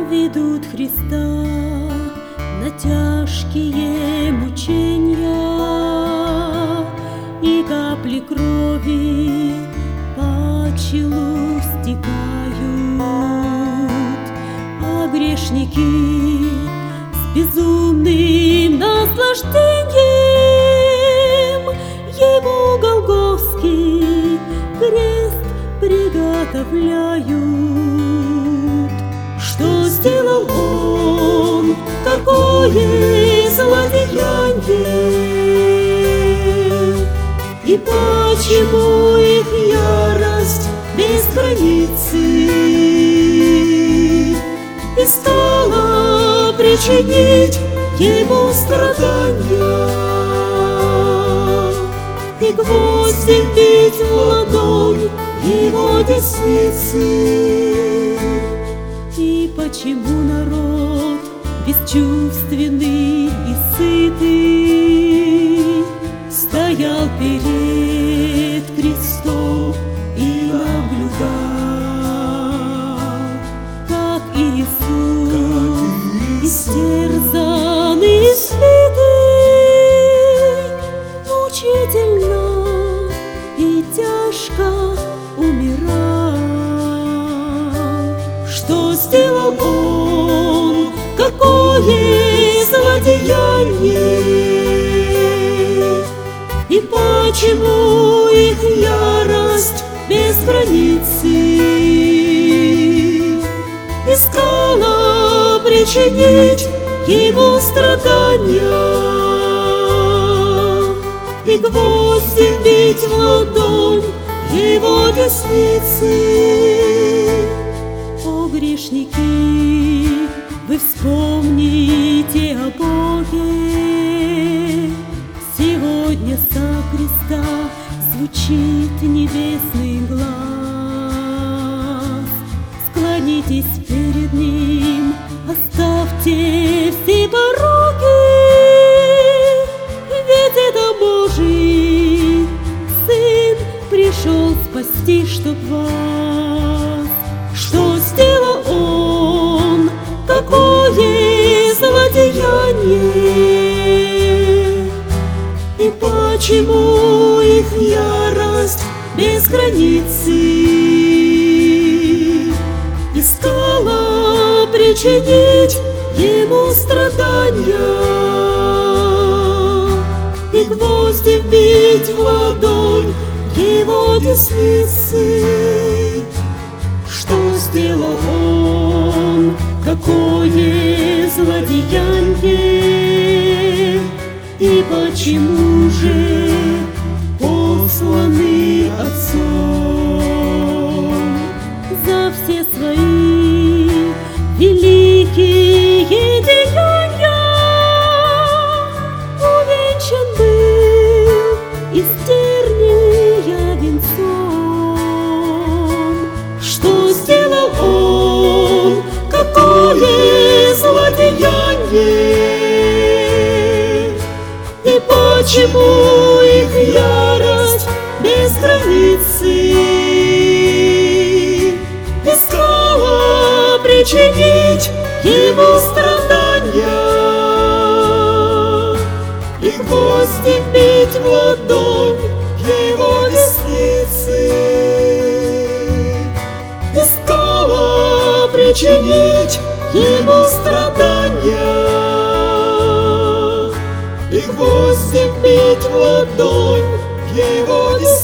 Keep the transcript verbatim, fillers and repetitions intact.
ведут Христа на тяжкие мучения, и капли крови по челу стекают, а грешники с безумным наслаждением Ему голгофский крест приготовляют. Что сделал Он, какое злодеяние, и почему их ярость без границы и стала причинить Ему страдания, и гвозди бить в ладонь Его десницы. И почему народ бесчувственный и сытый стоял перед крестом и наблюдал, как Иисус истерзанный и слитый мучительно и тяжко умирал. Что сделал Он, какое злодеяние, и почему их ярость без границы искала причинить Ему страдания, и гвозди бить в ладонь Его десницы. О, грешники, вы вспомните о Боге. Сегодня со креста звучит небесный глаз. Склонитесь перед Ним, оставьте все пороки, ведь это Божий Сын пришел спасти, чтоб вас. Что сделал Он, какое злодеяние, и почему их ярость без границы искала причинить Ему страдания, и гвозди вбить в ладонь Его десницы. Что сделал Он, какое злодеяние, и почему же посланный Отцом за все свои великие деяния увенчан был и с терния венцом? Что сделал Он, какое злодеяние, и почему их ярость без границы искала причинить Ему страдания, и гвозди бить в ладонь Его десницы искала причинить Ему страдания, и гвозди бить в ладонь Его десницы.